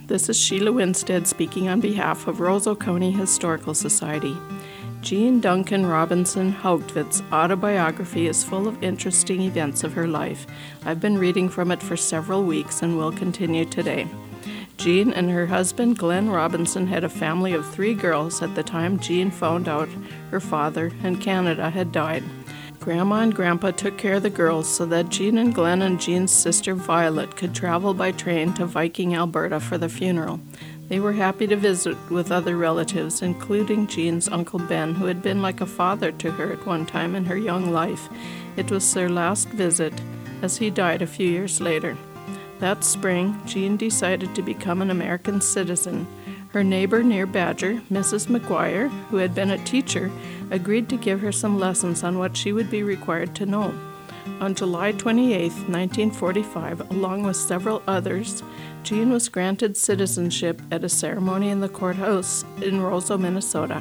This is Sheila Winstead speaking on behalf of Roseau County Historical Society. Jean Duncan Robinson Haugwitz' autobiography is full of interesting events of her life. I've been reading from it for several weeks and will continue today. Jean and her husband Glenn Robinson had a family of 3 girls at the time Jean found out her father in Canada had died. Grandma and Grandpa took care of the girls so that Jean and Glenn and Jean's sister Violet could travel by train to Viking, Alberta for the funeral. They were happy to visit with other relatives, including Jean's Uncle Ben, who had been like a father to her at one time in her young life. It was their last visit, as he died a few years later. That spring, Jean decided to become an American citizen. Her neighbor near Badger, Mrs. McGuire, who had been a teacher, agreed to give her some lessons on what she would be required to know. On July 28, 1945, along with several others, Jean was granted citizenship at a ceremony in the courthouse in Roseau, Minnesota.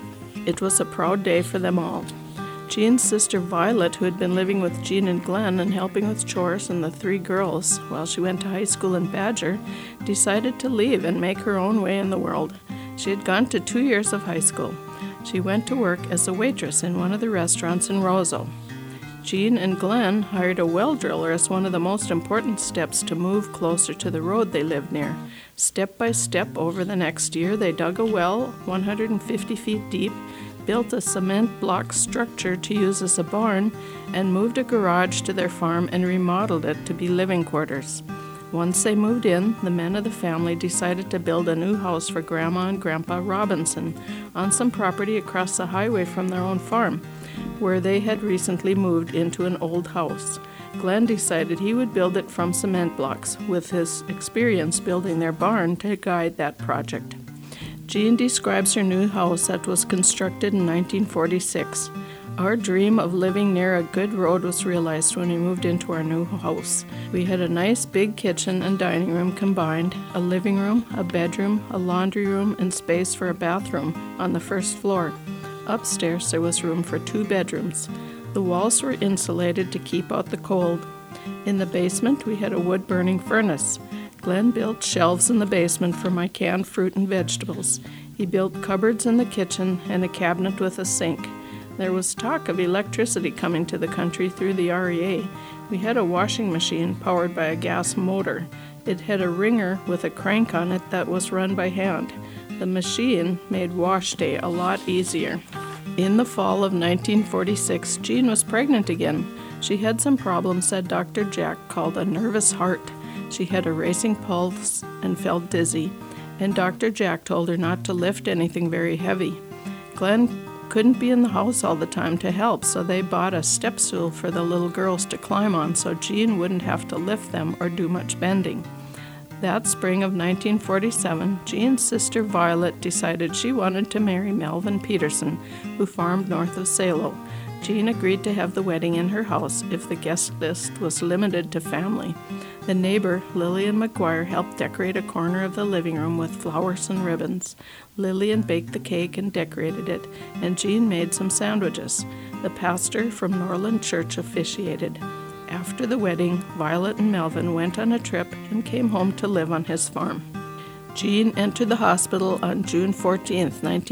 It was a proud day for them all. Jean's sister Violet, who had been living with Jean and Glenn and helping with chores and the 3 girls while she went to high school in Badger, decided to leave and make her own way in the world. She had gone to 2 years of high school. She went to work as a waitress in one of the restaurants in Roseau. Jean and Glenn hired a well driller as one of the most important steps to move closer to the road they lived near. Step by step over the next year, they dug a well 150 feet deep, built a cement block structure to use as a barn, and moved a garage to their farm and remodeled it to be living quarters. Once they moved in, the men of the family decided to build a new house for Grandma and Grandpa Robinson on some property across the highway from their own farm, where they had recently moved into an old house. Glenn decided he would build it from cement blocks, with his experience building their barn to guide that project. Jean describes her new house that was constructed in 1946. Our dream of living near a good road was realized when we moved into our new house. We had a nice big kitchen and dining room combined, a living room, a bedroom, a laundry room, and space for a bathroom on the first floor. Upstairs there was room for 2 bedrooms. The walls were insulated to keep out the cold. In the basement we had a wood-burning furnace. Glenn built shelves in the basement for my canned fruit and vegetables. He built cupboards in the kitchen and a cabinet with a sink. There was talk of electricity coming to the country through the REA. We had a washing machine powered by a gas motor. It had a wringer with a crank on it that was run by hand. The machine made wash day a lot easier. In the fall of 1946, Jean was pregnant again. She had some problems that Dr. Jack called a nervous heart. She had a racing pulse and felt dizzy, and Dr. Jack told her not to lift anything very heavy. Glenn couldn't be in the house all the time to help, so they bought a step stool for the little girls to climb on so Jean wouldn't have to lift them or do much bending. That spring of 1947, Jean's sister Violet decided she wanted to marry Melvin Peterson, who farmed north of Salo. Jean agreed to have the wedding in her house if the guest list was limited to family. The neighbor, Lillian McGuire, helped decorate a corner of the living room with flowers and ribbons. Lillian baked the cake and decorated it, and Jean made some sandwiches. The pastor from Norland Church officiated. After the wedding, Violet and Melvin went on a trip and came home to live on his farm. Jean entered the hospital on June 14,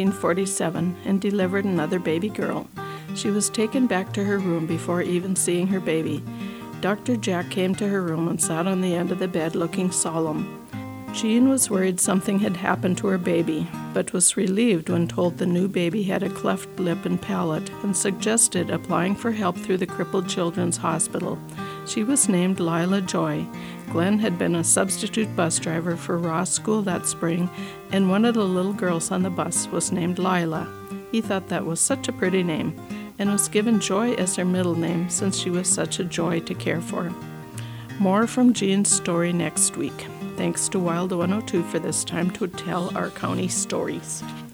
1947, and delivered another baby girl. She was taken back to her room before even seeing her baby. Dr. Jack came to her room and sat on the end of the bed looking solemn. Jean was worried something had happened to her baby, but was relieved when told the new baby had a cleft lip and palate, and suggested applying for help through the Crippled Children's Hospital. She was named Lila Joy. Glenn had been a substitute bus driver for Ross School that spring, and one of the little girls on the bus was named Lila. He thought that was such a pretty name, and was given Joy as her middle name since she was such a joy to care for. More from Jean's story next week. Thanks to Wild 102 for this time to tell our county stories.